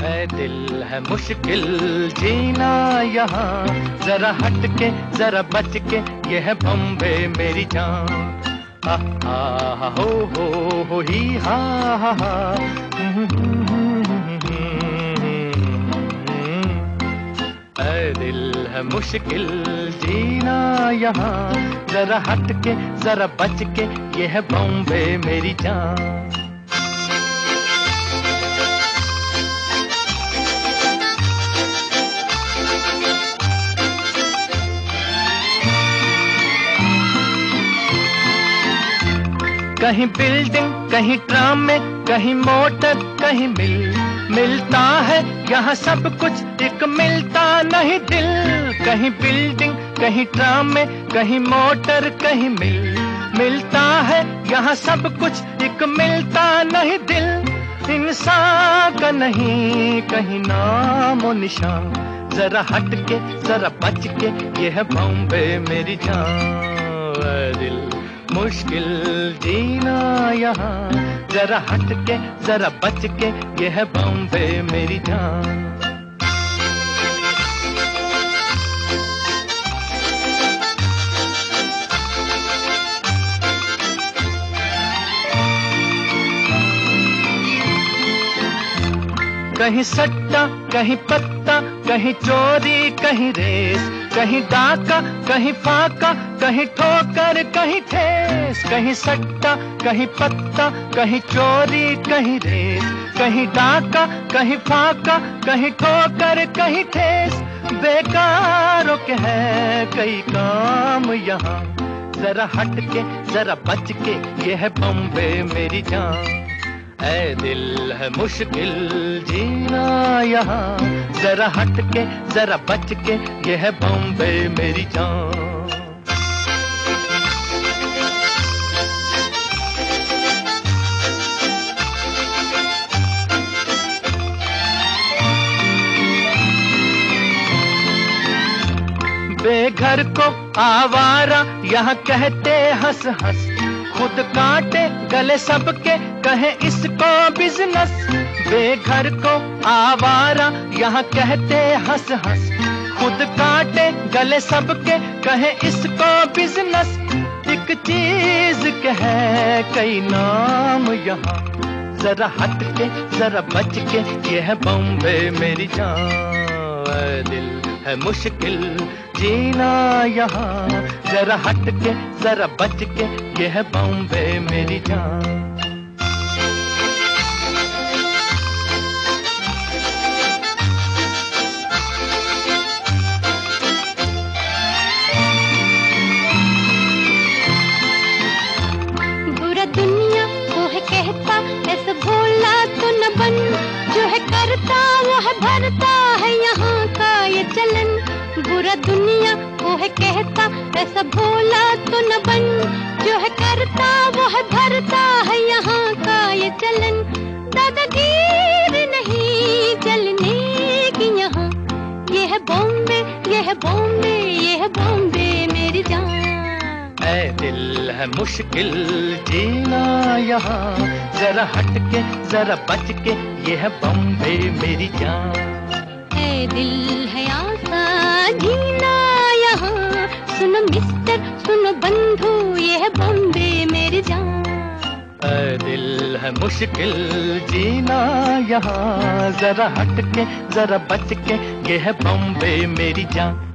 ऐ दिल है मुश्किल जीना यहाँ, जरा हट के जरा बच के, ये है बॉम्बे मेरी जान। आ हो ही हा हा। ऐ दिल है मुश्किल जीना यहाँ, जरा हट के जरा बच के, ये है बॉम्बे मेरी जान। कहीं बिल्डिंग कहीं ट्राम में, कहीं मोटर कहीं मिल, मिलता है यहाँ सब कुछ, एक मिलता नहीं दिल। कहीं बिल्डिंग कहीं ट्राम में, कहीं मोटर कहीं मिल, मिलता है यहाँ सब कुछ, एक मिलता नहीं दिल। इंसान का नहीं कहीं नाम और निशान, जरा हट के जरा बच के, ये है बॉम्बे मेरी जान। दिल मुश्किल जीना यहाँ, जरा हट के जरा बच के, ये है बॉम्बे मेरी जान। कहीं सट्टा कहीं पत्ता, कहीं चोरी कहीं रेस, कहीं डाका कहीं फाका, कहीं ठोकर कहीं ठेस। कहीं सट्टा कहीं पत्ता, कहीं चोरी कहीं रेस, कहीं डाका कहीं फाका, कहीं ठोकर कहीं ठेस। बेकारों के है कई काम यहाँ, जरा हट के जरा बच के, ये है बॉम्बे मेरी जान। ऐ दिल है मुश्किल जीना यहाँ, जरा हट के जरा बच के, ये है बॉम्बे मेरी जान। बेघर को आवारा यहाँ कहते हंस हंस, खुद काटे गले सबके कहे इसको बिजनेस। बेघर को आवारा यहाँ कहते हंस हंस, खुद काटे गले सबके कहे इसको बिजनेस। एक चीज के है कई नाम यहाँ, जरा हट के जरा बच के, ये है बॉम्बे मेरी जान। दिल है मुश्किल जीना यहाँ, जरा हट के जरा बच के, ये है बॉम्बे मेरी जान। बुरा दुनिया वो है कहता, ऐसा भोला तो न बन, जो है करता वो है भरता है यहाँ का ये चलन। बुरा दुनिया वो है कहता, ऐसा भोला तो न बन, जो है करता वो है भरता है यहाँ का ये चलन। दादागीर नहीं चलने की यहाँ, ये है बॉम्बे ये है बॉम्बे ये है बॉम्बे मेरी जान। ऐ दिल है मुश्किल जीना यहाँ, जरा हट के जरा बच के, ये है बॉम्बे मेरी जान। ऐ दिल है आसान जीना यहाँ, सुनो मिस्टर सुनो बंधु, ये है बॉम्बे मेरी जान। ऐ दिल है मुश्किल जीना यहाँ, जरा हट के जरा बच के, ये है बॉम्बे मेरी जान।